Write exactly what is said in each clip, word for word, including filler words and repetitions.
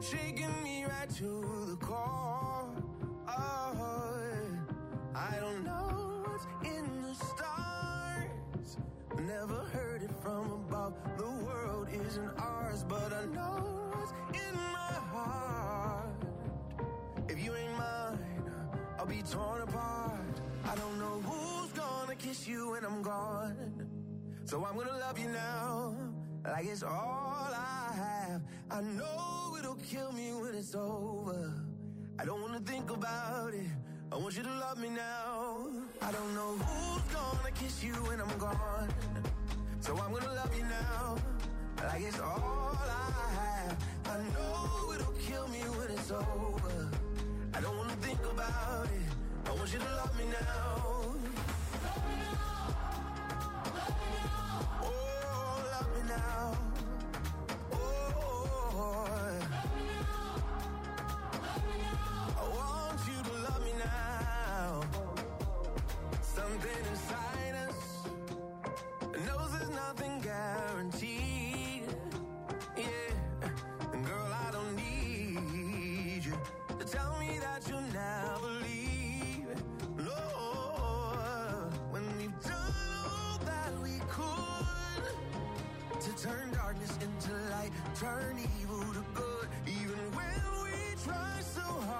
shaking me right to the core. Oh, I don't know what's in the stars. Never heard it from above. The world isn't ours, but I know what's in my heart. If you ain't mine, I'll be torn apart. I don't know who's gonna kiss you when I'm gone. So I'm gonna love you now, like it's all I have. I know it'll kill me when it's over. I don't wanna think about it. I want you to love me now. I don't know who's gonna kiss you when I'm gone. So I'm gonna love you now, like it's all I have. I know it'll kill me when it's over. I don't wanna think about it. I want you to love me now. Love me now. Love me now. Oh, love me now. Oh, love me now. Love me now. I want you to love me now. Something inside us knows there's nothing guaranteed. Yeah, and girl, I don't need you to tell me that you'll never leave. No, when we've done all that we could to turn darkness into light, turn evil to good, even when we try so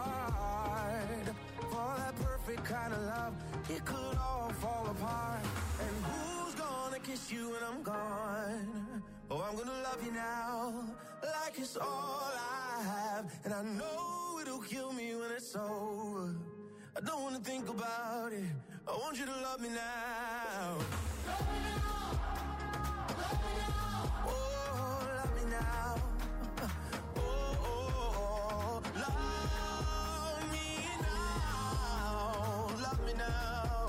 hard for that perfect kind of love, it could all fall apart. And who's gonna kiss you when I'm gone? Oh, I'm gonna love you now, like it's all I have. And I know it'll kill me when it's over. I don't wanna think about it. I want you to love me now. Love me now. Love me now. Oh, love me now. Oh, oh, oh, love me now. Love me now.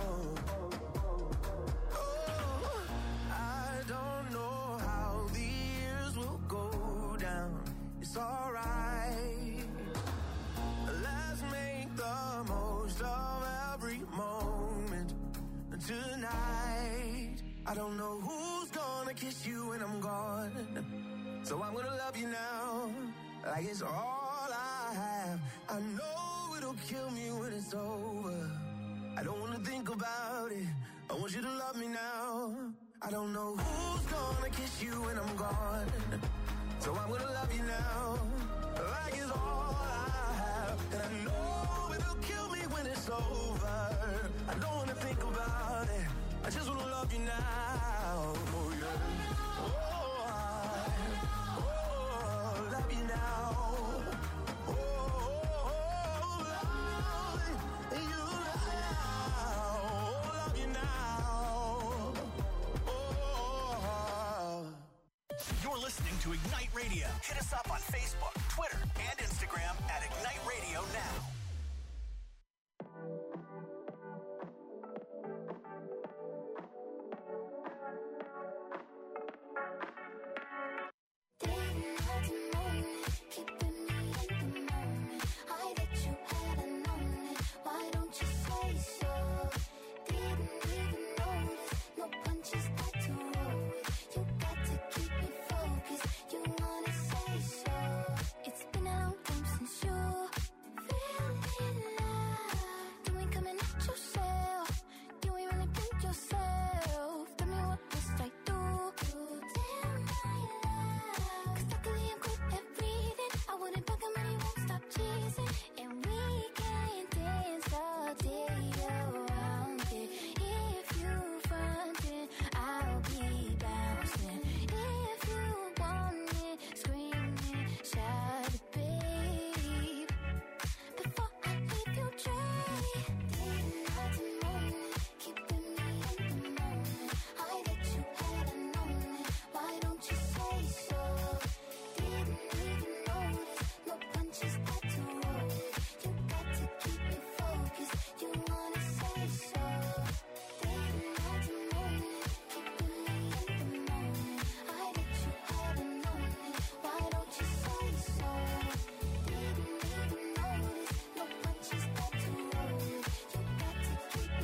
Oh, I don't know how the years will go down. It's alright. Let's make the most of every moment tonight. I don't know who's gonna kiss you when I'm gone. So I'm gonna love you now, like it's all I have. I know it'll kill me when it's over. I don't wanna think about it. I want you to love me now. I don't know who's gonna kiss you when I'm gone. So I'm gonna love you now, like it's all I have. And I know it'll kill me when it's over. I don't wanna think about it. I just wanna love you now. Oh, yeah. Oh, I, oh, love you now. Oh, oh, oh, love you now. Love you now. Oh. You're listening to Ignite Radio. Hit us up on Facebook, Twitter, and Instagram at Ignite Radio Now.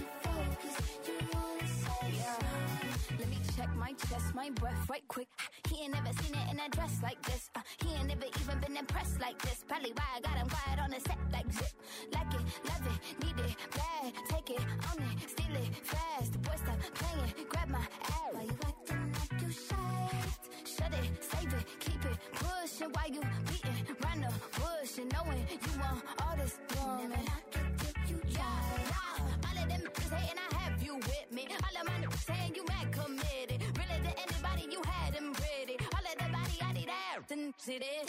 My breath right quick. He ain't never seen it in a dress like this. Uh, he ain't never even been impressed like this. Probably why I got him quiet on the set like zip. Like it, love it, need it, bad. Take it, own it, steal it, fast. The boy stop playing, grab my ass. Why you acting like you shy? Shut it, save it, keep it pushing. Why you beating round the bush and knowing you want all this woman? Never knock it till you try. Yeah. All of them bitches hating, I have you with me. All of my niggas saying you mad committed. Really to anybody, you had them pretty. All of the body, I need that. Didn't see this.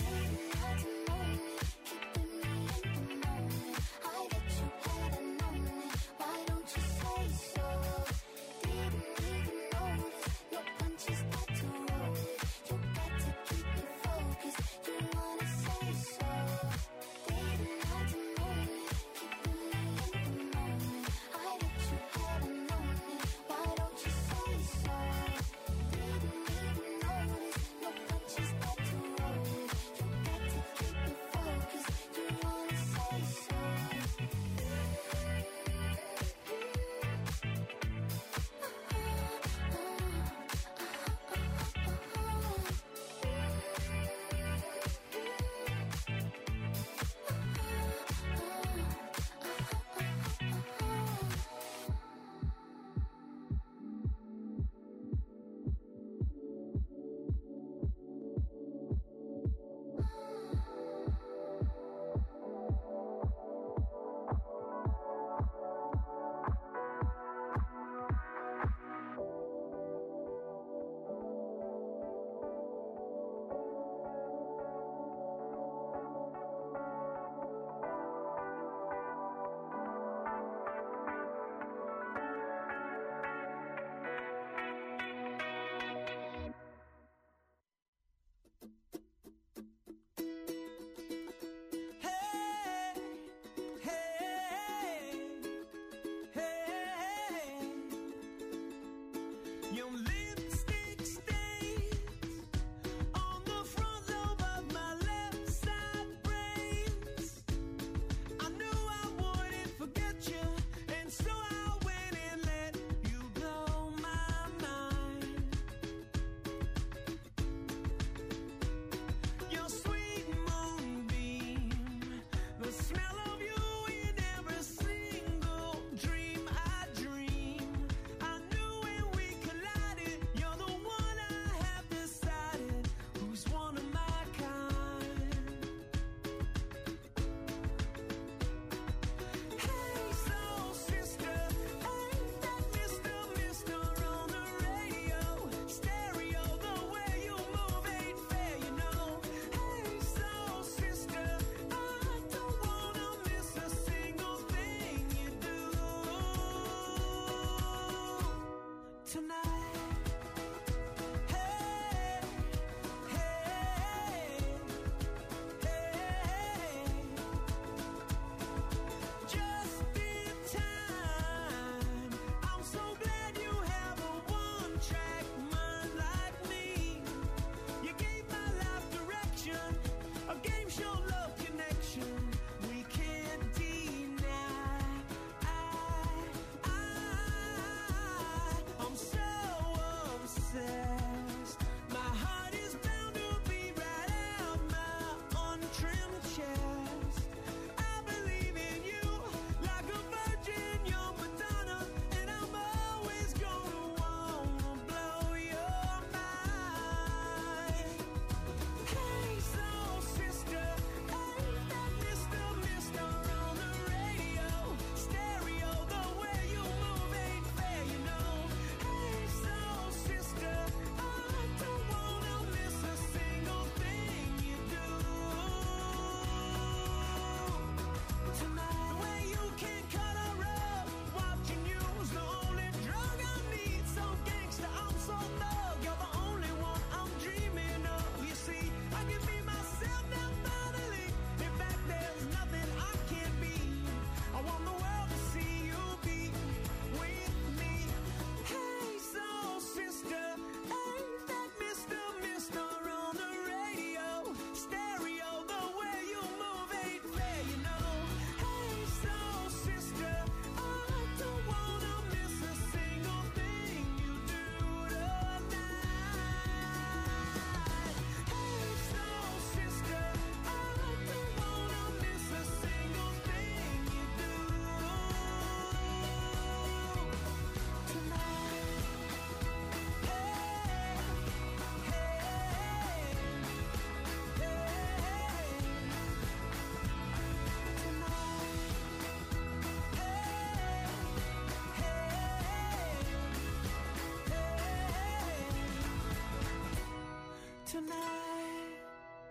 tonight.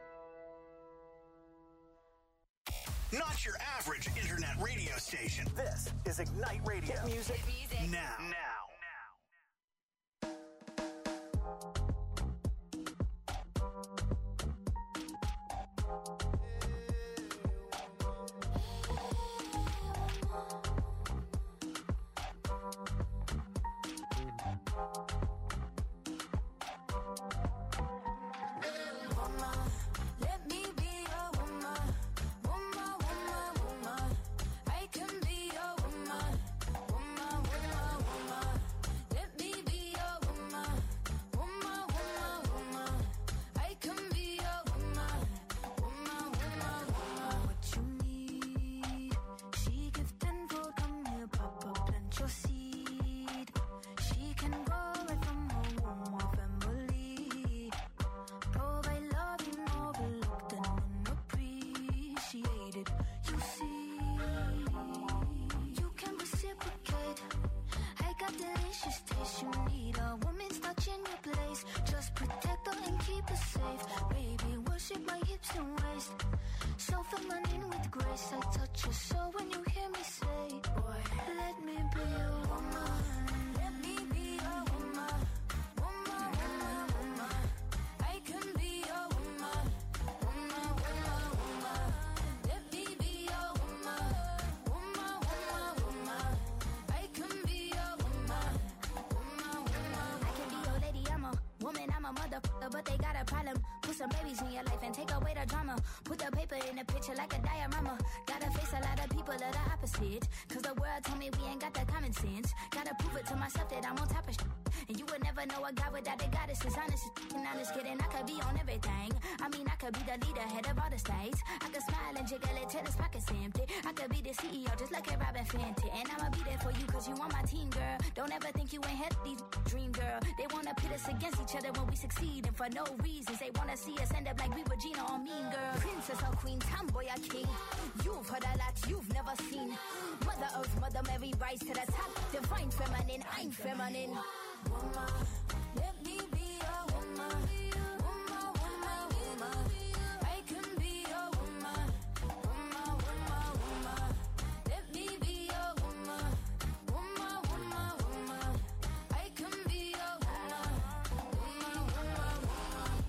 Not your average internet radio station. This is Ignite Radio. Hit music. Hit music. Now. Now. But they got a problem. Put some babies in your life and take away the drama. Put the paper in the picture like a diorama. Gotta face a lot of people that are opposite. Cause the world told me we ain't got the common sense. Gotta prove it to myself that I'm on top of shit. And you would never know a guy without a goddess is honest and honest kidding. I could be on everything. I mean, I could be the leader, head of all the states. I could smile and jiggle it till his pockets empty. I could be the C E O just like a Robin Fenty. And I'ma be there for you cause you on my team, girl. Don't ever think you ain't had these dream, girl. They wanna pit us against each other when we succeed. And for no reasons, they wanna see us end up like we were Gina or Mean Girl. Princess or queen, tomboy or king. You've heard a lot you've never seen. Mother Earth, Mother Mary, rise to the top. Divine feminine, I'm feminine. Woman, let me be a woman. Woman, woman, woman. I can be a woman. Woman, woman, woman. Let me be a woman. Woman, woman, woman. I can be a woman. Woman, woman, woman.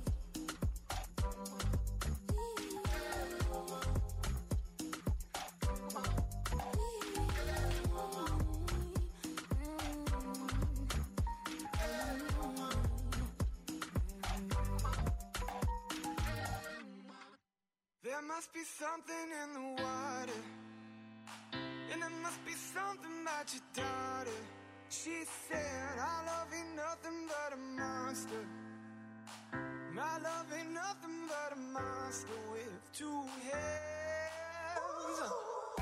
There must be something in the water, and there must be something about your daughter. She said, our love ain't nothing but a monster. My love ain't nothing but a monster with two heads.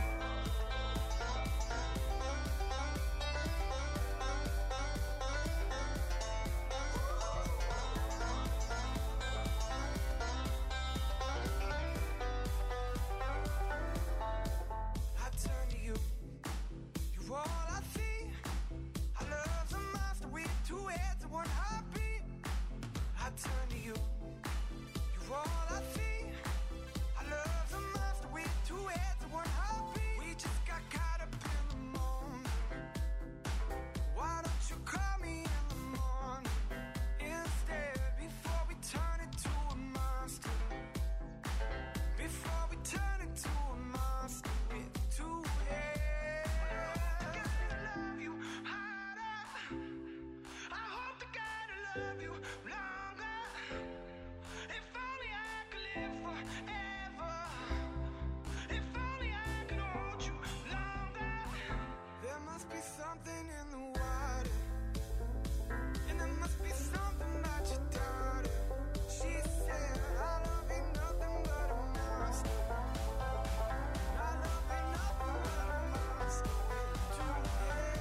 Turn to you, you're all I see. I love the monster with two heads and one heartbeat. We just got caught up in the moment. Why don't you call me in the morning instead? Before we turn into a monster. Before we turn into a monster with two heads. I gotta love you harder. I hope to God I love you longer. Forever. If only I could hold you longer. There must be something in the water, and there must be something about your daughter. She said, our love ain't nothing but a monster. Our love ain't nothing but a monster with two heads.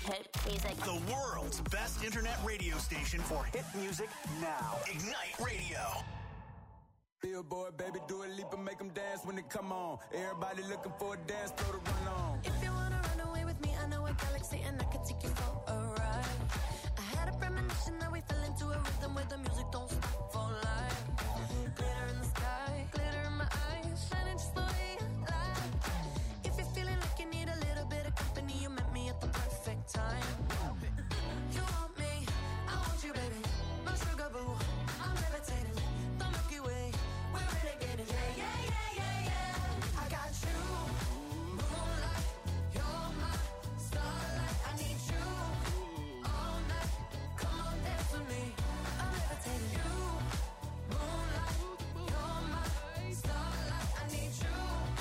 hit music. The world's best internet radio station for hit music now. Ignite Radio. Billboard, baby, do a leap and make them dance when they come on. Everybody looking for a dance floor to run on. If you wanna run away with me, I know a galaxy and I can take you for a ride. I had a premonition that we fell into a rhythm where the music don't stop for life. Glitter in the sky, glitter in my eyes, shining just the way I like. If you're feeling like you need a little bit of company, you met me at the perfect time. You want me, I want you, baby. My sugar boo, I'm levitating. The Milky Way, we're renegading. Yeah, yeah, yeah, yeah, yeah. I got you, moonlight. You're my starlight. I need you all night. Come on, dance with me. I'm levitating. You, moonlight. You're my starlight. I need you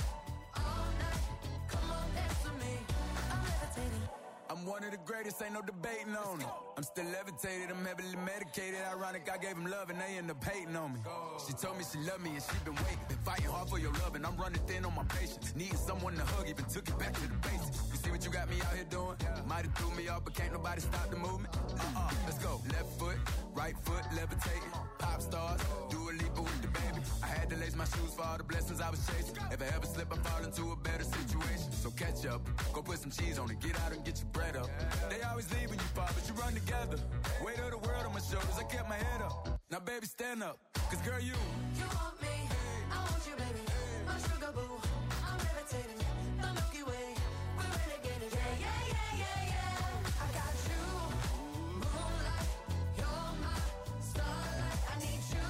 all night. Come on, dance with me. I'm levitating. I'm one of the greatest, ain't no debating on it. I'm still levitated, I'm heavily medicated. Ironic, I gave him love and they end up hating on me. She told me she loved me and she been waiting. Been fighting hard for your love and I'm running thin on my patience. Needing someone to hug, even took it back to the basics. You see what you got me out here doing? Might have threw me off, but can't nobody stop the movement. Uh-uh, let's go. Left foot, right foot, levitating. Pop stars, do a leap with the baby. I had to lace my shoes for all the blessings I was chasing. If I ever slip, I fall into a better situation. So catch up, go put some cheese on it, get out and get your bread up. They always leave when you fall, but you run together. Weight of the world on my shoulders, I kept my head up. Now baby, stand up, cause girl, you You want me, I want you, baby. My sugar boo, I'm levitating. The Milky Way, we're renegading. Yeah, yeah, yeah, yeah, yeah. I got you, moonlight. You're my starlight. I need you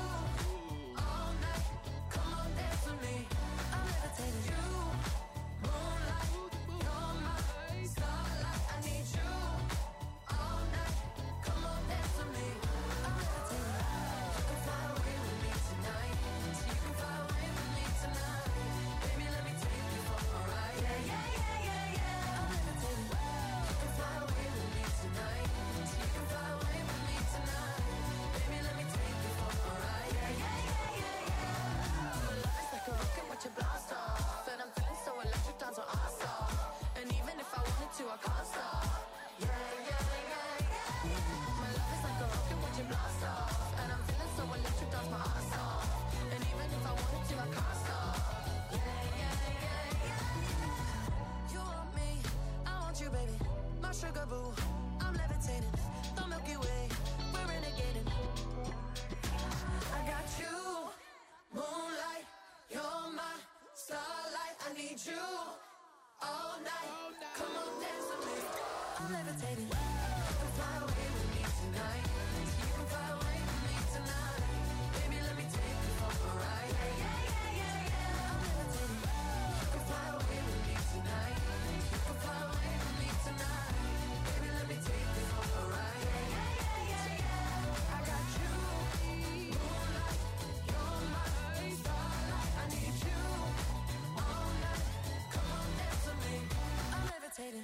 all night. Come on, dance with me. I'm levitating. You, moonlight. You're my starlight. I need you all night. Come on, dance with me. I'm levitating. You can fly away with me tonight. So you can fly away with me tonight. Baby, let me take you for a ride. Yeah, yeah, yeah, yeah, yeah. I'm levitating. You can fly away with me tonight. So you can fly away with me tonight. Baby, let me take you for a ride. Yeah, yeah, yeah, yeah, yeah. Your love is like a rocket with your blast off. And I'm feeling so electric, dance on our stop. And even if I wanted to, I can't stop. Yeah, yeah, yeah, yeah. My love is like a rocket with your blast off. And I'm feeling so electric, dance my ass off. And even if I wanted to, I can't stop. Yeah, yeah, yeah, yeah. You want me, I want you, baby. My sugar boo, I'm levitating. The Milky Way, we're renegading. I got you, moonlight. You're my starlight. I need you all night. Come on, dance with me. I'm levitating. You can fly away with me tonight. You can fly away with me tonight. Baby, let me take you for a ride. Yeah, yeah, yeah, yeah, yeah. I'm levitating. You can fly away with me tonight. You can fly away with me tonight. Baby, let me take you for a ride. Yeah, yeah, yeah, yeah, yeah. I got you, moonlight. You're my starlight. I need you all night. Come on, dance with me. I'm levitating.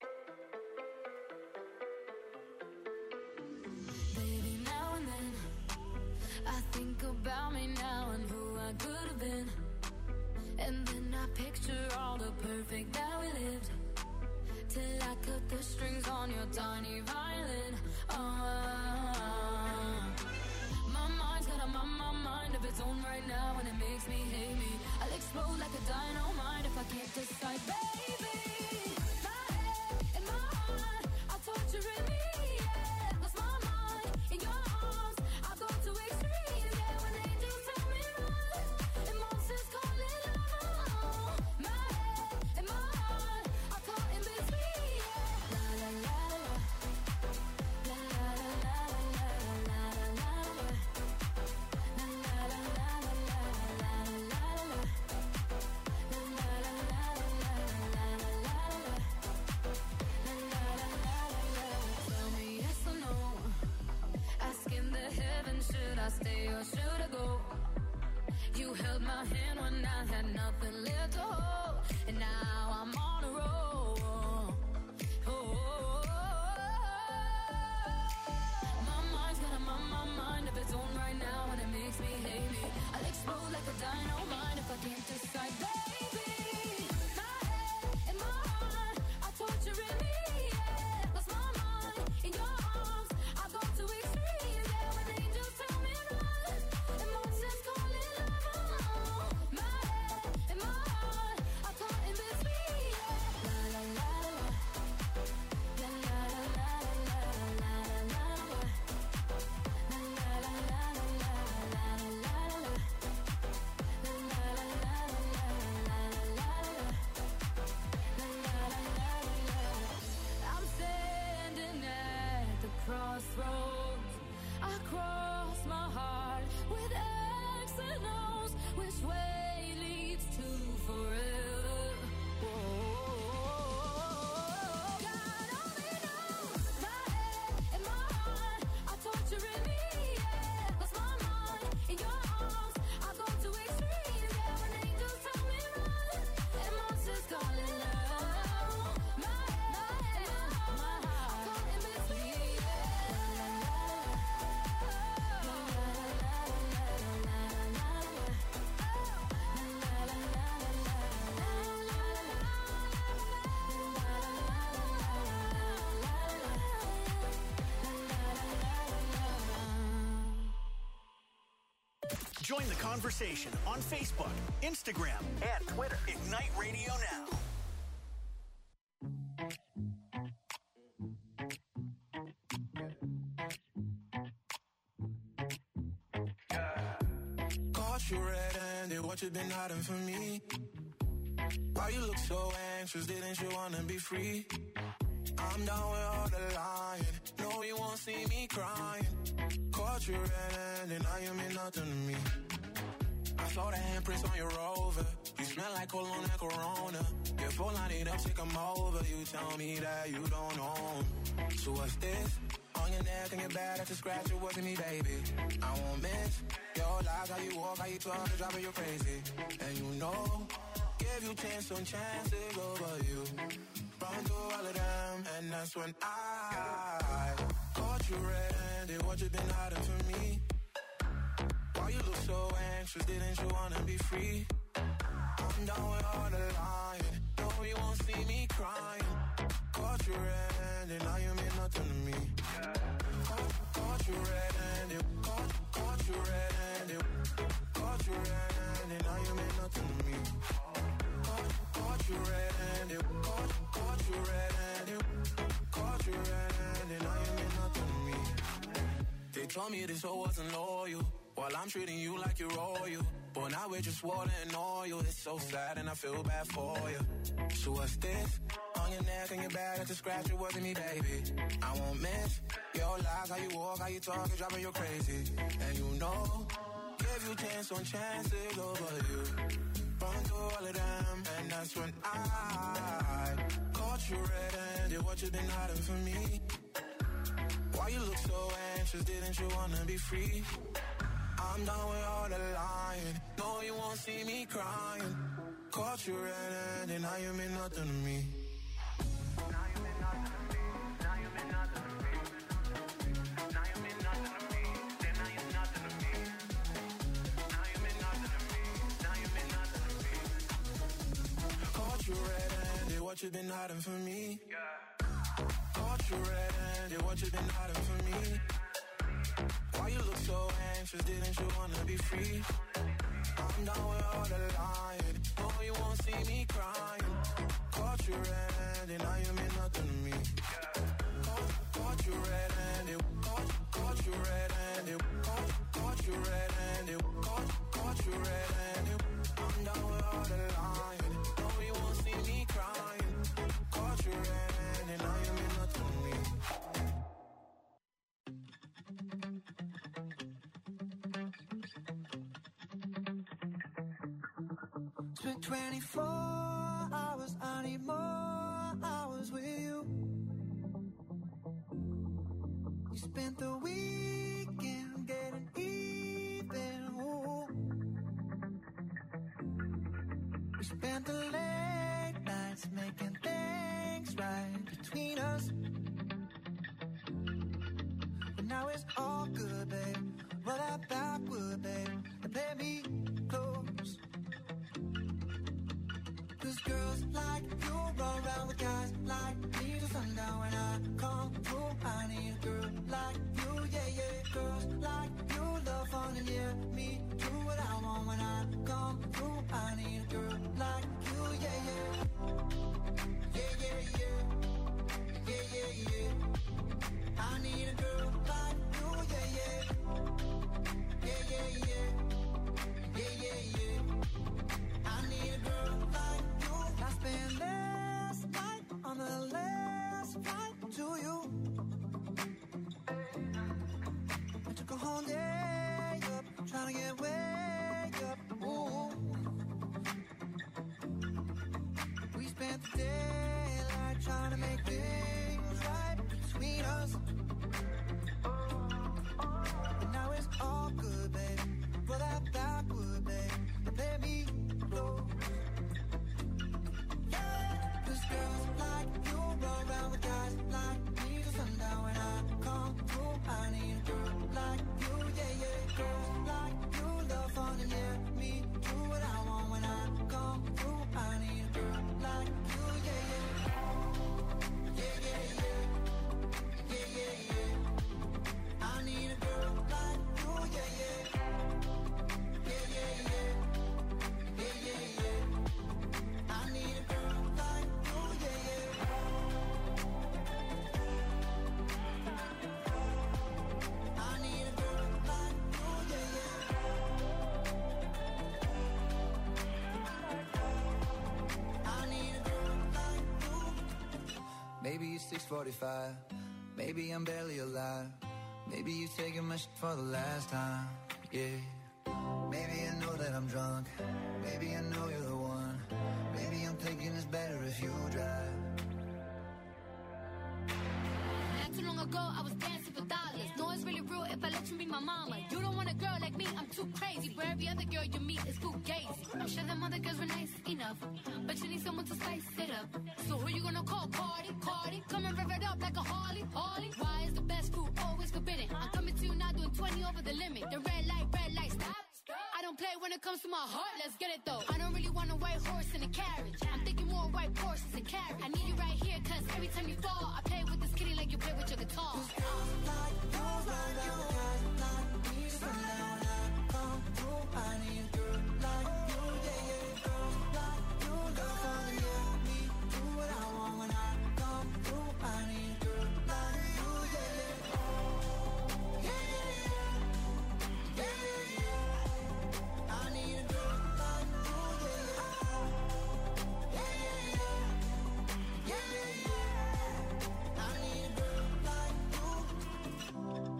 Baby, now and then I think about me now and who I could have been. And then I picture all the perfect that we lived. Till I cut the strings on your tiny violin. Oh, my mind's got a my, my mind of its own right now, and it makes me hate me. I'll explode like a dynamite if I can't decide, baby. My head and my heart are torturing me. Yeah, lost my mind in your arms. I go to extremes. Yeah, when angels tell me run, and monsters call it love. My head and my heart are caught in between. Yeah, la la la la, la la la la la la la la. La la la la la la la la la. La la la la la la la la la. La la la la la. Tell me yes or no. Asking the heavens, should I stay or should I go? You held my hand when I had nothing left to hold, and now I'm on a roll. Oh, my mind's got a my, my mind of its own right now, and it makes me hate me. I'll explode like a dynamite if I can't decide, baby. My head and my heart are torturing me. Yeah, lost my Join the conversation on Facebook, Instagram, and Twitter. Ignite Radio Now. Caught you red-handed, what you been hiding from me? Why you look so anxious, didn't you wanna be free? I'm down with all the lying, no you won't see me crying. Caught you red-handed, now you mean nothing to me. I saw the handprints on your Rover, you smell like cologne and Corona. Your phone line it up, take 'em over, you tell me that you don't own. So what's this? On your neck and your back, that's a scratch, it wasn't me, baby. I won't miss your lies, how you walk, how you talk, it's driving you crazy. And you know, give you chance on chances over you. Run through all of them, and that's when I caught you red-handed, what you been hiding from me? Why you look so anxious, didn't you wanna be free? I'm down with all the lying, no you won't see me crying. Caught you red-handed, now you mean nothing to me. Caught, caught you red-handed, caught, caught you red-handed, caught you red-handed, now you mean nothing to me. Caught, caught you red-handed, caught, caught you red-handed, caught you red-handed, now you mean nothing to me. They told me this hoe wasn't loyal, while I'm treating you like you're royal. But now we're just water and oil. It's so sad and I feel bad for you. So what's this? On your neck and your back, that's a scratch, it wasn't me, baby. I won't miss your lies, how you walk, how you talk, it's driving you crazy. And you know, give you chance on chances over you. Run through all of them, and that's when I caught you red-handed, what you been hiding from me? Why you look so anxious, didn't you wanna be free? I'm done with all the lying, no you won't see me crying. Caught you red-handed, now you mean nothing to me. Now you mean nothing to me, now you mean nothing to me. Now you mean nothing to me, then now you're nothing to me. Now you mean nothing to me, now you mean nothing to me. Caught you red-handed, what you been hiding from me? Caught you red-handed, what you been hiding from me? Why you look so anxious, didn't you wanna be free? I'm down with all the lying, no you won't see me crying. Caught you red-handed, now you mean nothing to me. Caught, caught you red-handed, caught, caught you red-handed, caught, caught you red-handed, caught, caught you red-handed. I'm down with all the lying, no you won't see me crying. Caught you red-handed, now you mean nothing to me. Spent twenty-four hours, I need more hours with you. You spent the weekend getting even, ooh. We spent the late nights making things right between us. But now it's all good, babe. Roll that backward, babe, and play me close. Cause girls like you run around with guys like me till sundown. When I come through, I need a girl like you, yeah, yeah. Girls like you love fun and yeah, me do what I want. When I come through, I need a girl like you, yeah, yeah. Yeah, yeah, yeah. Yeah, yeah, yeah. I need a girl like you, yeah, yeah. Yeah, yeah, yeah. Yeah, yeah, yeah. I need a girl like you. I spent last night on the last flight to you. I took a whole day up, trying to get way up. Ooh. We spent the daylight trying to make things right between us. But now it's all good, babe. Roll that backward, babe, and play me close. Yeah, 'cause girls like you run around with guys like me till sundown. When I come through, I need a girl like you, yeah, yeah. Girls like you love fun and yeah, me do what I want. When I come through, I need a girl like you, yeah, yeah. Yeah, yeah, yeah. Yeah, yeah, yeah. I need a girl like you, yeah, yeah. Yeah, Maybe it's six forty-five. Maybe I'm barely alive. Maybe you taking my shit for the last time. Yeah. Maybe I know that I'm drunk. Maybe I know you're the one. Maybe I'm thinking it's better if you drive. Not too long ago, I was dancing for dollars. No, it's really real if I let you be my mama. You don't want a girl like me, I'm too crazy. Where every other girl you meet is fugazi. I'm sure them other girls were nice enough, but you need someone to spice it up. So who you gonna call? Cardi, Cardi. Come and rev it up like a Harley, Harley. Why is the best food always forbidden? I'm coming to you now doing twenty over the limit. The red light, red light, stop. I don't play when it comes to my heart, let's get it though. I don't really want a white horse in a carriage. I'm thinking more white horses and carriage. I need you right here, cause every time you fall, I play with this kitty like you play with your guitar. I need a girl like you, yeah, yeah. Girls like you, girl, follow me, do what I want when I come through. I need a girl like you, yeah, yeah. Yeah, yeah, yeah. Yeah, yeah, yeah. I need a girl like you, yeah, yeah. Yeah, yeah, yeah. Yeah, yeah, yeah. I need a girl like you.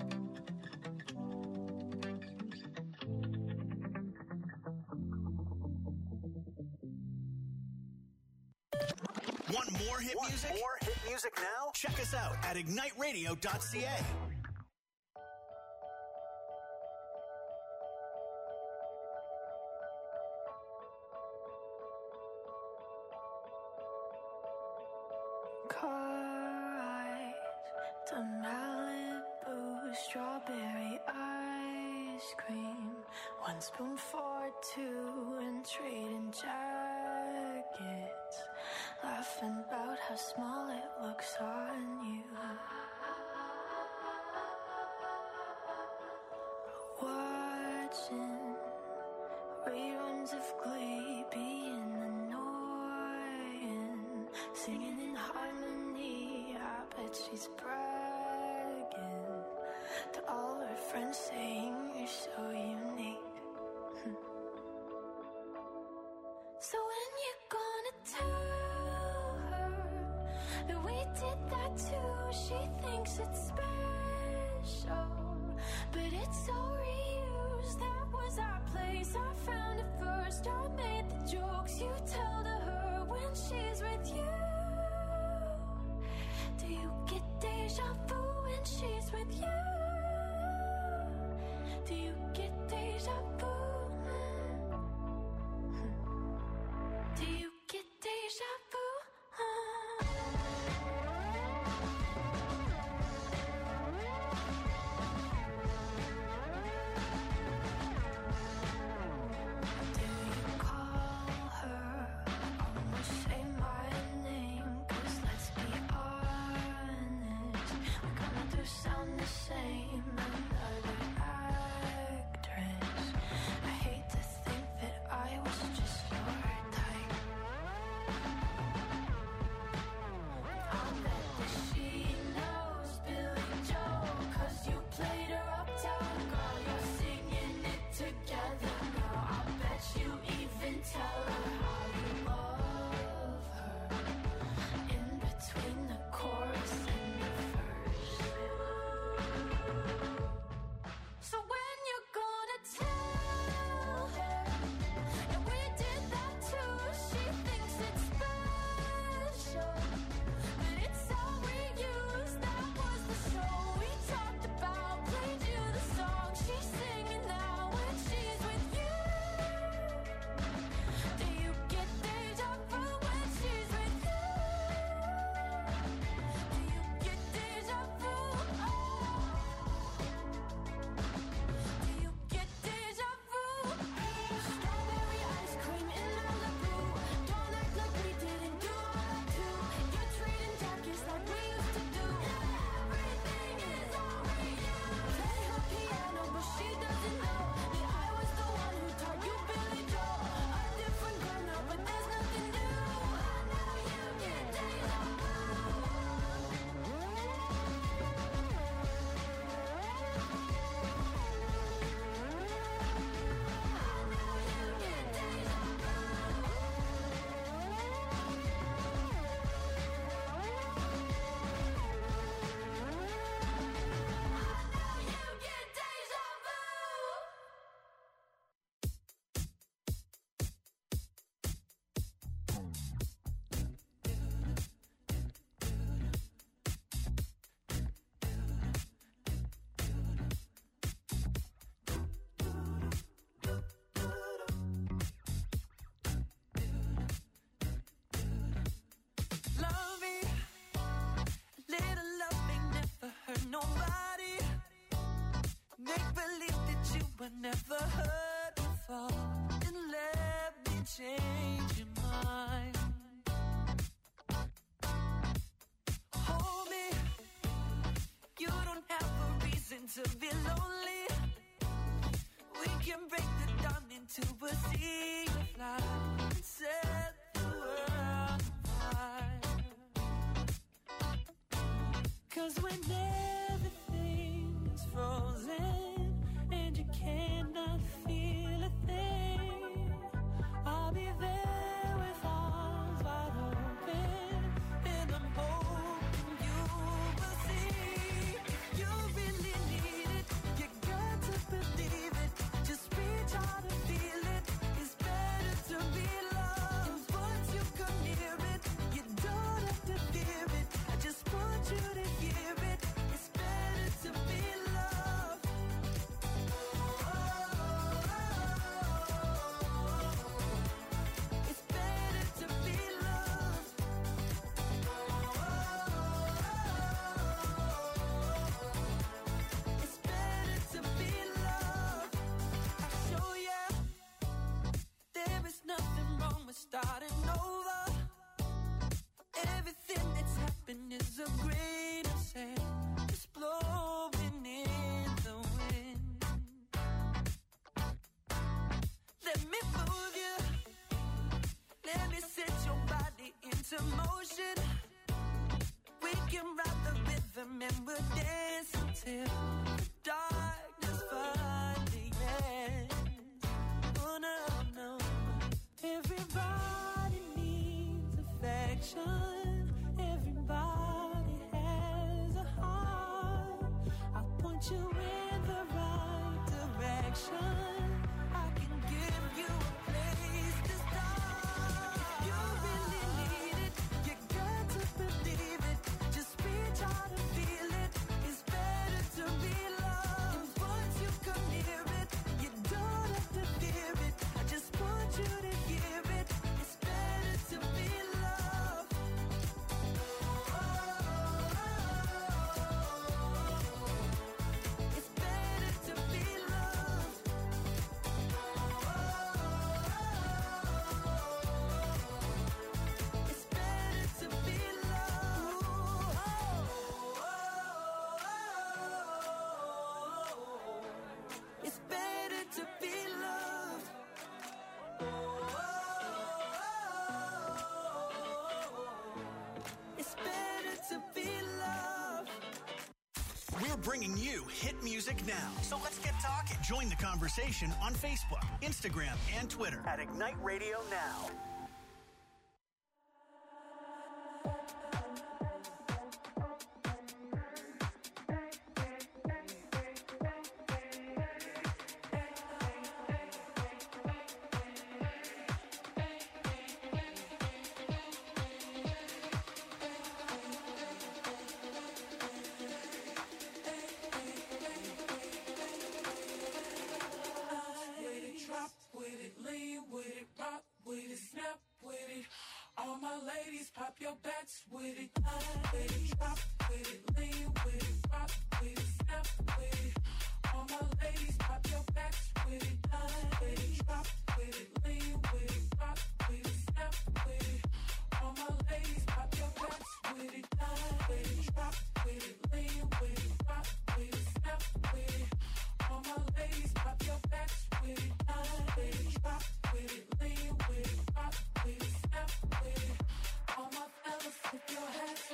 Want more hit Want music? more hit music now? Check us out at ignite radio dot c a. Car eyes to Malibu, strawberry ice cream. One spoon for two and trading jackets. Laughing about how small it looks on you. Watching reruns of Glee being annoying. Singing in harmony, I bet she's bragging to all her friends, saying you're so unique. So when you gonna tell her that we did that too? She thinks it's special, but it's all reused. That was our place, I found it first. I made the jokes you tell to her when she's with you. Do you get deja vu when she's with you? Do you get deja vu? Do you get deja vu? Do you call her? Almost say my name, 'cause let's be honest, we kinda do sound the same. Another actress. I hate to think that I was just your type. I bet that she knows Billy Joel, 'cause you played her uptown girl. You're singing it together now. I bet you even tell her how you love her in between the chorus and the verse. but never heard before. And let me change your mind. Hold me. You don't have a reason to be lonely. We can break the dawn into a sea of light and set the world afire. 'Cause when everything's frozen and you cannot feel a thing, I'll be there with arms wide open, and I'm hoping you will see. You really need it, you got to believe it. Just reach out and feel it. It's better to be loved. Once you come near it, you don't have to fear it. I just want you to hear it. It's better to be loved. It's better to be loved. It's better to be loved. I show ya there is nothing wrong with starting over. Everything that's happened is a grain of sand, just blowing in the wind. Let me move you. Let me set your body into motion. We can ride the rhythm and we'll dance until the darkness finally ends. Oh no, no. Everybody needs affection. Everybody has a heart. I'll point you in the right direction. I can give you a place to start. You really need it. You got to believe it. Just reach out and feel it. It's better to be loved. Once you come near it, you don't have to fear it. I just want you to hear it. It's better to be loved. It's better to be loved. It's better to be loved. It's better to be loved. It's better to be loved. We're bringing you hit music now. So let's get talking. Join the conversation on Facebook, Instagram, and Twitter at Ignite Radio Now. With it, drop with it, lean with it, rock with it, snap with it. All my ladies, pop your backs with it. With it, drop with it, lean with it, rock with it, snap with it. All my ladies, pop your backs with it. With it, drop with it, lean with it, rock with it, snap with it. All my ladies, pop your backs with it. With it, drop with it, lean with it, rock with it, snap with it. All my ladies, pop your backs with it. With it, drop with it, lean with it, rock with it, snap with it. All my fellas, put your hands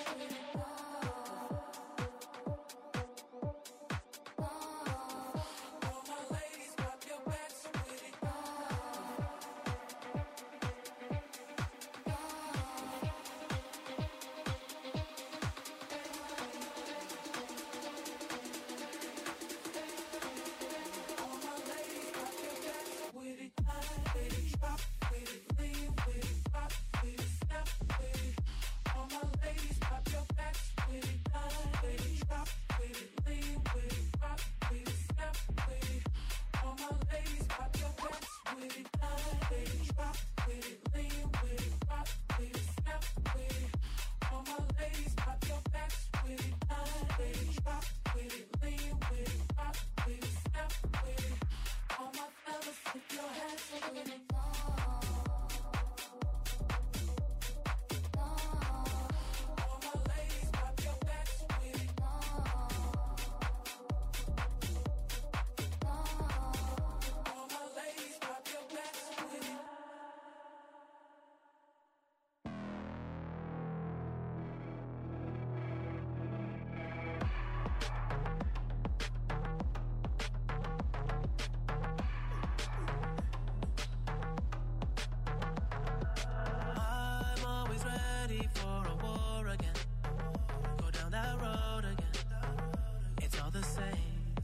always ready for a war again. Go down that road again. It's all the same.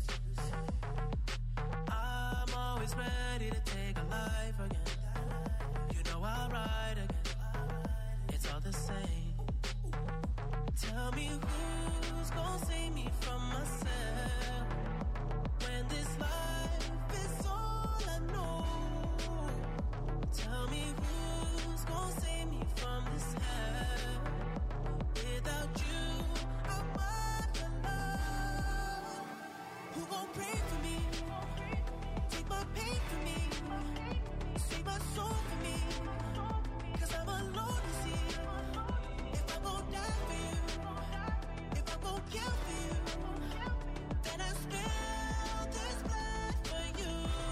I'm always ready to take a life again. You know I'll ride again. It's all the same. Tell me who's gonna save me from myself when this life is all I know. Tell me who's gonna save me from this hell. Without you, I'm alone. Who gon' pray for me? Take my pain for me. Save my soul for me. Cause I'm alone to see. If I'm gon' die for you, if I'm gon' kill for you, then I spill this blood for you.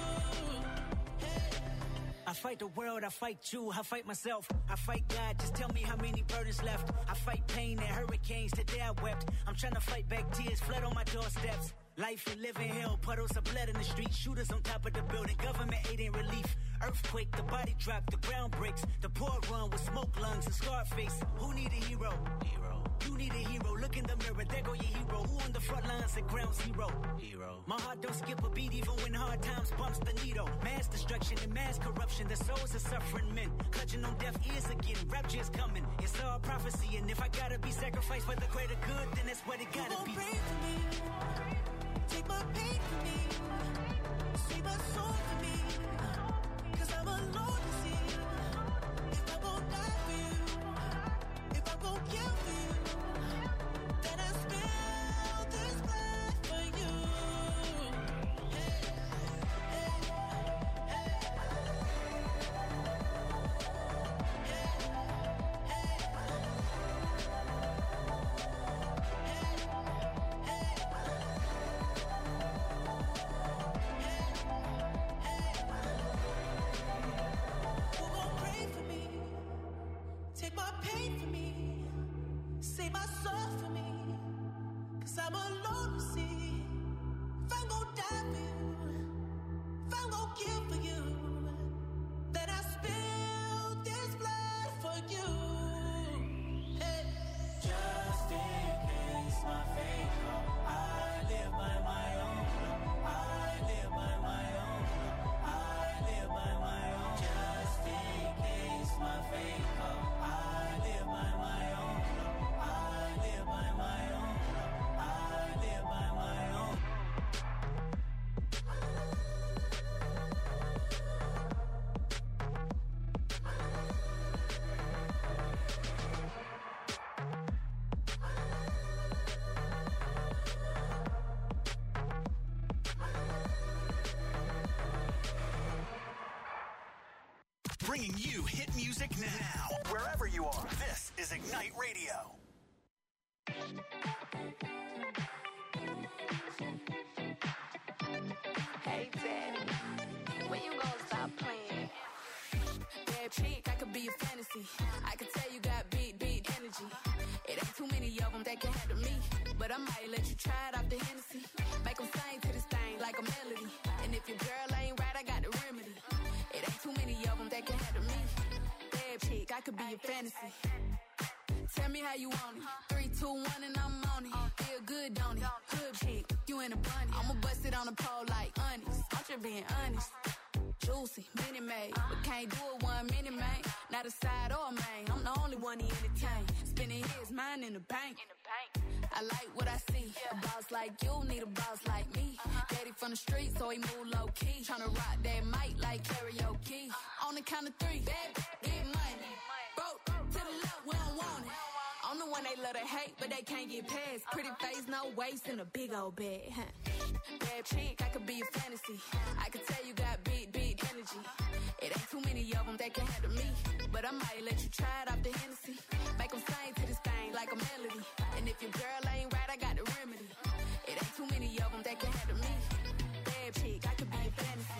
I fight the world, I fight you, I fight myself, I fight God, just tell me how many burdens left. I fight pain and hurricanes, today I wept. I'm trying to fight back tears, flood on my doorsteps. Life and living hell, puddles of blood in the street, shooters on top of the building, government aid ain't relief. Earthquake, the body drop, the ground breaks, the poor run with smoke lungs and scarred face. Who need a hero? Hero. You need a hero, look in the mirror, there go your hero. Who on the front lines at ground zero? Hero. My heart don't skip a beat even when hard times bumps the needle. Mass destruction and mass corruption, the souls of suffering men. Clutching on deaf ears again, rapture's coming. It's all prophecy, and if I gotta be sacrificed for the greater good, then that's what it gotta be. Pray for me. Take my pain for me. Save my soul for me. Cause I'm alone to see. If I'm gon' die for you, if I'm gon' kill for you, then I spill this blood for you. Hey, hey, hey. Who gon' pray for me? Take my pain for me. Save my soul for me. Cause I'm alone to see. If I'm gon' die for you, if I'm gon' kill for you, then I spill this blood for you. Hey. Just in case my fate come, I live by my own law. I live by my own law. I live by my own. Just in case my fate come, I live by my own law. I live by my own law. I live by my own. Bringing you hit music now. Wherever you are, this is Ignite Radio. Hey, Daddy, when you gonna stop playing? Bad chick, I could be a fantasy. I could tell you got big, big energy. It ain't too many of them that can handle me. But I might let you try it off the Hennessy. Make them sing to this thing like a melody. And if your girl ain't right, I got the remedy. It ain't too many of them that can handle me. Bad chick, I could be a fantasy. Tell me how you want it. Three, two, one, and I'm on it. Feel good, don't it? Hood chick, you in a bunny. I'ma bust it on the pole like honest. I'm just being honest. Juicy, mini made, but can't do it one minute, man. Not a side or a main. I'm the only one he entertain. Spending his mind in the bank. I like what I see. A boss like you need a boss like me. Daddy from the street, so he move low key. Tryna rock that mic like karaoke. On the count of three, bad, get money. Broke to the left, we don't want it. I'm the one they love to hate, but they can't get past. Pretty face, no waist, and a big old bag. Huh? Bad chick, I could be a fantasy. I could tell you got big, big energy. It ain't too many of them that can handle me. But I might let you try it off the Hennessy. Make them sing to this thing like a melody. And if your girl ain't right, I got the remedy. It ain't too many of them that can handle me. Bad chick, I could be a fantasy.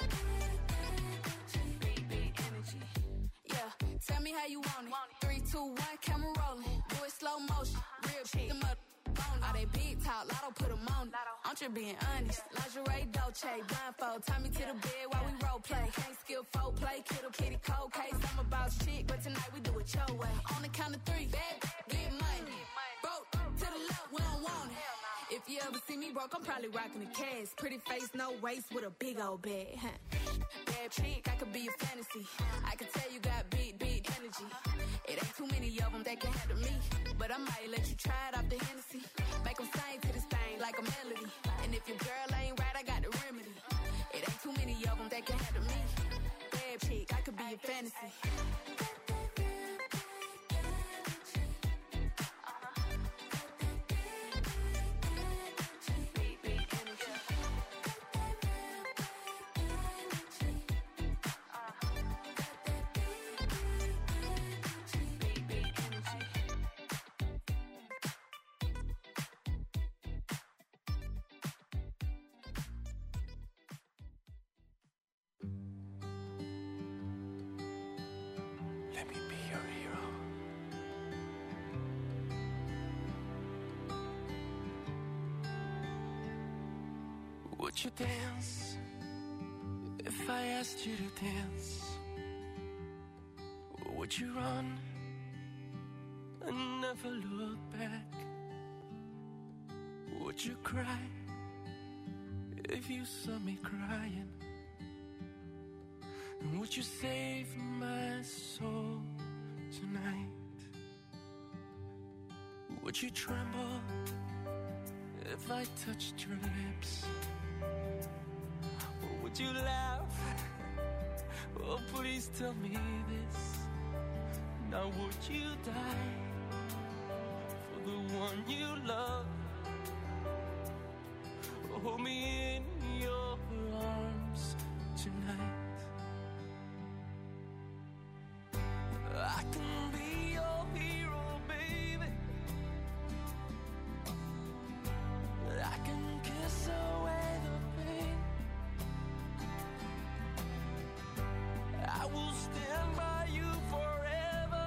Tell me how you want it. Three, two, jackpot, lotto put them on it. I'm just being honest. Lingerie, Dolce, blindfold. Tie me to the bed while we role play. Can't skill folk play, kiddo, kitty, cold case. I'm about shit, but tonight we do it your way. On the count of three, bad, get money. Broke to the left, we don't want it. If you ever see me broke, I'm probably rocking a cash. Pretty face, no waist, with a big old bag. Huh. Bad chick, I could be a fantasy. I could tell you got big, big energy. It ain't too many of them that can handle me. But I might let you try it off the Hennessy. Make them sing to this thing like a melody. And if your girl ain't right, I got the remedy. It ain't too many of them that can handle me. Bad chick, I could be a fantasy. Let me be your hero. Would you dance if I asked you to dance? Or would you run and never look back? Would you cry if you saw me crying? And would you save my soul tonight? Would you tremble if I touched your lips? Or would you laugh? Oh, please tell me this. Now would you die for the one you love? Hold me in your arms tonight. I can be your hero, baby. I can kiss away the pain. I will stand by you forever.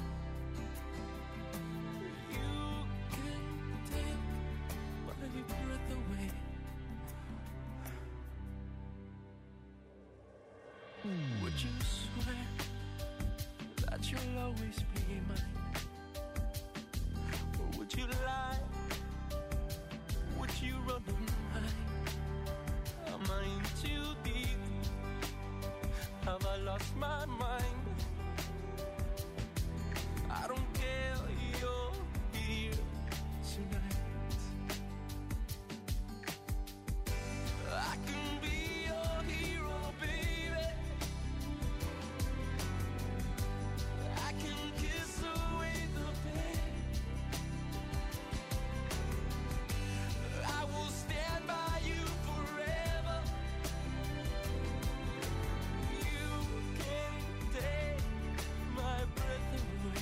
You can take my breath away. Would you swear that you'll always be mine? Or would you lie? Would you run and hide? Am I in too deep? Have I lost my mind? I don't care, you're here tonight. I can be your hero, baby. I can kiss away the pain. I will stand by you forever. You can take my breath away.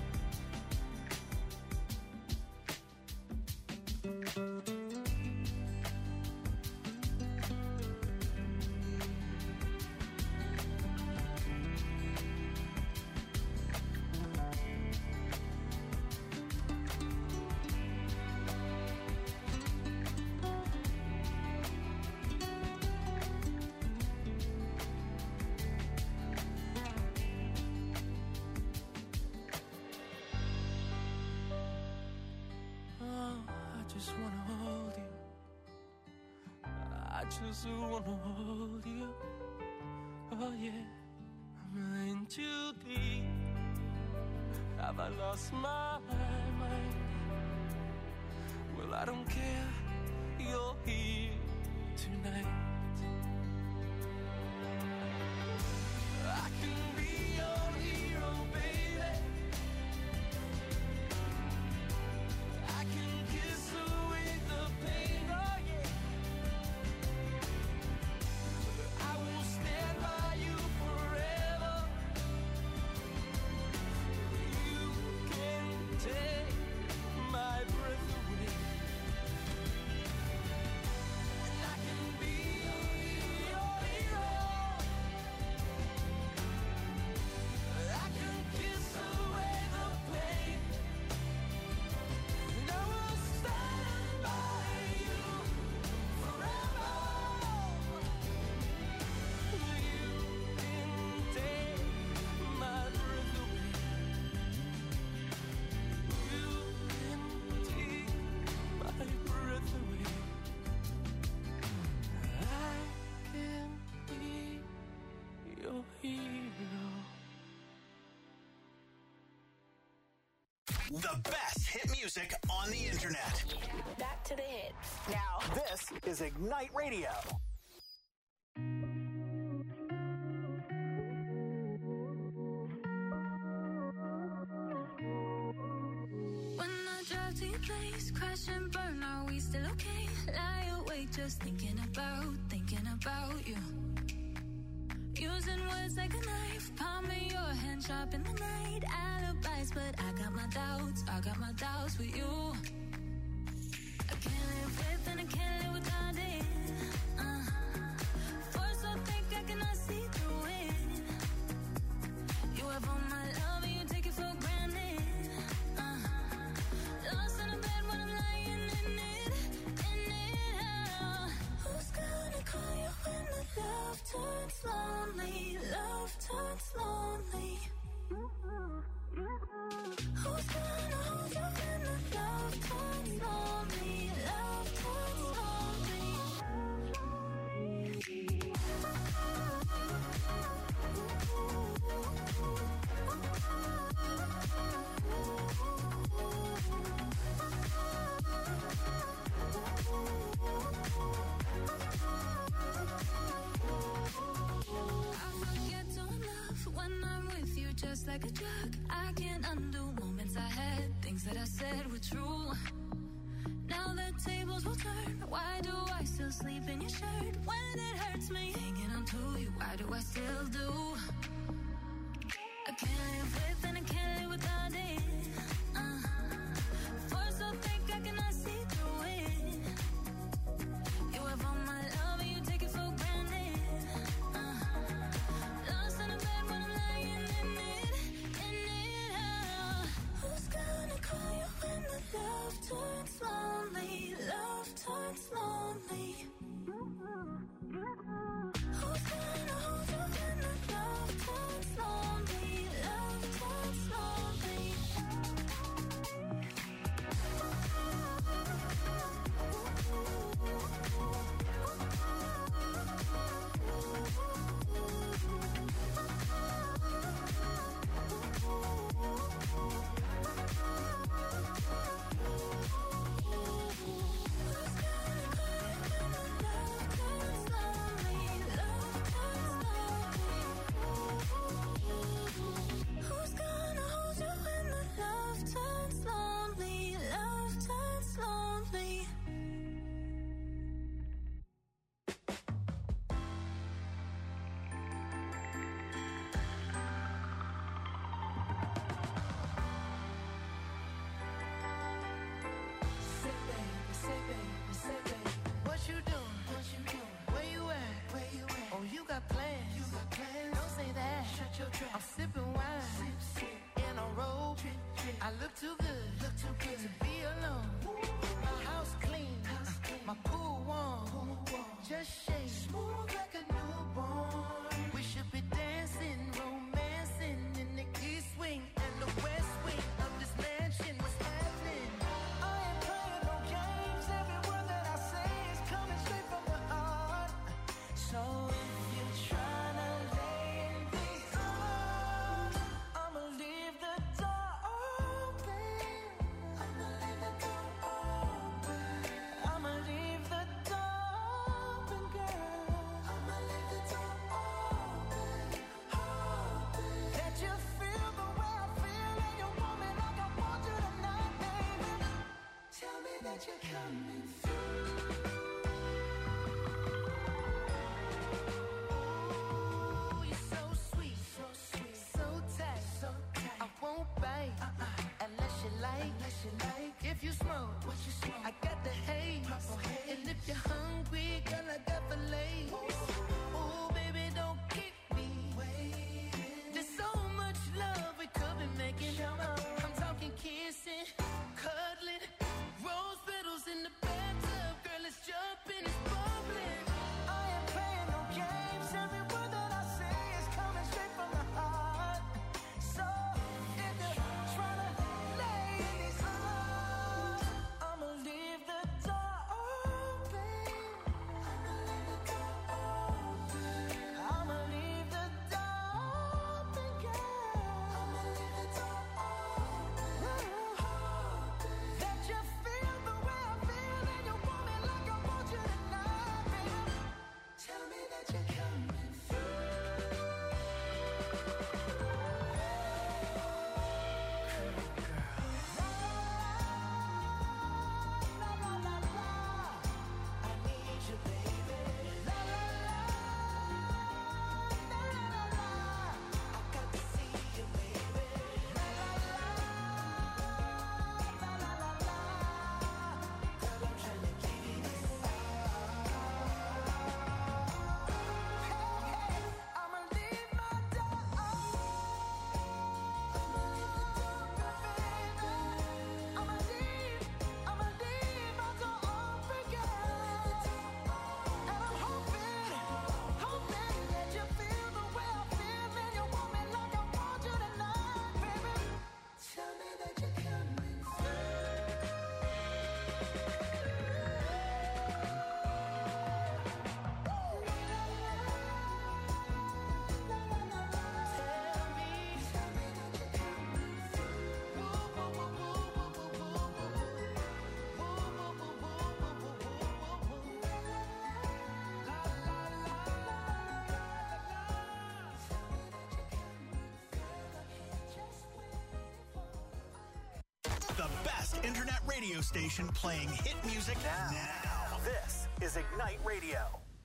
Oh, I just wanna hold you. I just wanna hold you. Oh yeah, I'm in too deep. Have I lost my mind? Well, I don't care. You're here tonight. I can be your hero, baby. I can kiss away the pain, oh yeah. I will stand by you forever. You can take my breath away. The best hit music on the internet. Back to the hits. Now, this is Ignite Radio. When I drive to your place, crash and burn, are we still okay? Lie awake just thinking about, thinking about you. Using words like a knife, palming your hand sharp in the night. Alibis, but I got my doubts, I got my doubts with you. I can't live with and I can't live without it. Uh, force I think I cannot see through it. You have all my love and you take it for granted. Uh, lost in a bed when I'm lying in it, in it. Uh, who's gonna call you when the love turns lonely? Love turns lonely. Who's gonna hold you when the love turns lonely? Love turns lonely. I forget to love when I'm with you, just like a drug. I can't undo moments I had, things that I said were true. Now the tables will turn. Why do I still sleep in your shirt when it hurts me? Hanging on to you, why do I still do? I can't live with and I can't live without it. Uh, force I think I cannot see through it. You have all my love and you take it for granted. Uh, lost in a bed when I'm lying in it, in it. Uh, who's gonna call you when the love turns lonely? Love turns lonely. Who's gonna hold you when the love turns lonely? Love turns lonely. Who's gonna hold you when the love turns lonely? Love turns lonely. Say baby, say baby, say baby. What you doing? What you doing? Where you at? Where you at? Oh, you got plans. You got plans. Don't say that. Shut your trap. I'm sipping wine. Sip, sip. In a robe. Trip, trip. I look too good. Look too good to be alone. My house clean. House clean. My pool warm. Pool warm. Just shake. Smooth like a newborn. We should be dancing, romancing in the east wing and the west wing of this mansion. What's happening? I ain't playing no games. Every word that I say is coming straight from the heart. So if you're trying to lay in these arms, I'ma leave the door open. I'ma leave the door open. I'ma leave the door open, girl. I'ma leave the door open, open. That you feel the way I feel and you want me like I want you tonight, baby. Tell me that you're coming through. You're so sweet, so sweet, so tight, so tight. I won't bite uh-uh. unless you like, unless you like. If you smoke, what you smoke? I got the haze. And if you're hungry, girl, I got the lace. Ooh, baby, don't keep me waiting. There's so much love we could be making. I'm talking kissing, cuddling, rose petals in the bathtub, girl. internet radio station playing hit music now. now. This is Ignite Radio.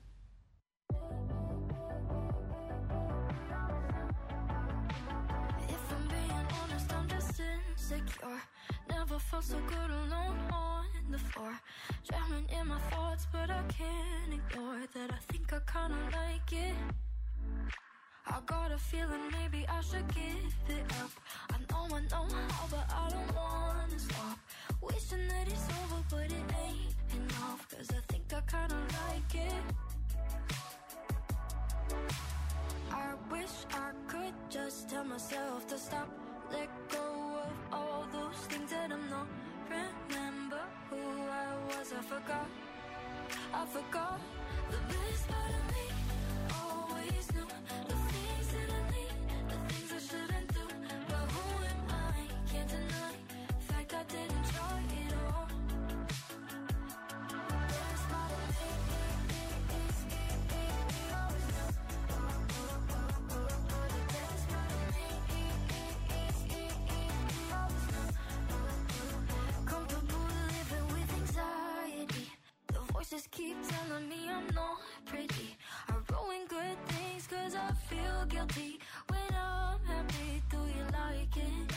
If I'm being honest, I'm just insecure. Never felt so good alone on the floor. Drowning in my thoughts, but I can't ignore that I think I kinda like it. I got a feeling maybe I should give it up. I know, I know how, but I don't wanna stop. Wishing that it's over, but it ain't enough. Cause I think I kinda like it. I wish I could just tell myself to stop. Let go of all those things that I'm not. Remember who I was, I forgot. I forgot the best part of me. Always knew the things that I need, the things I shouldn't do. But who am I? Can't deny the fact I didn't try it all. The best part of me is always knew. The best part of me always knew. Comfortable living with anxiety. The voices keep telling me I'm not pretty. I ruin good things cause I feel guilty. When I'm happy, do you like it?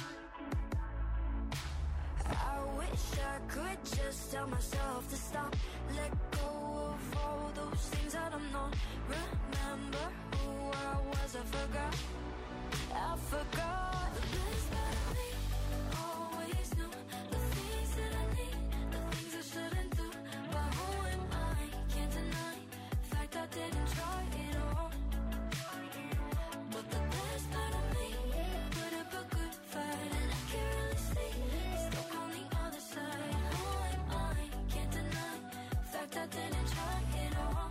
I wish I could just tell myself to stop. Let go of all those things that I'm not. Remember who I was, I forgot. I forgot the best part of me. Always knew the things that I need, the things I shouldn't do. But who am I? Can't deny the fact I didn't try it all. But the best part of me put up a good fight, and I can't really see it's stuck on the other side. Who am I? Can't deny the fact I didn't try it all.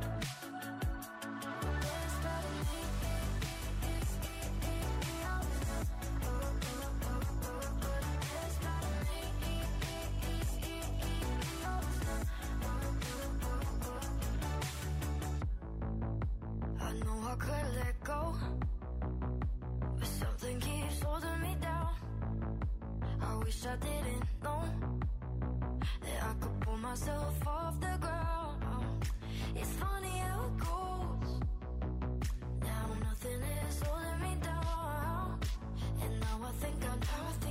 The best part of me is I know I could let go, but something keeps holding me down. I wish I didn't know that I could pull myself off the ground. It's funny how it goes. Now nothing is holding me down, and now I think I know.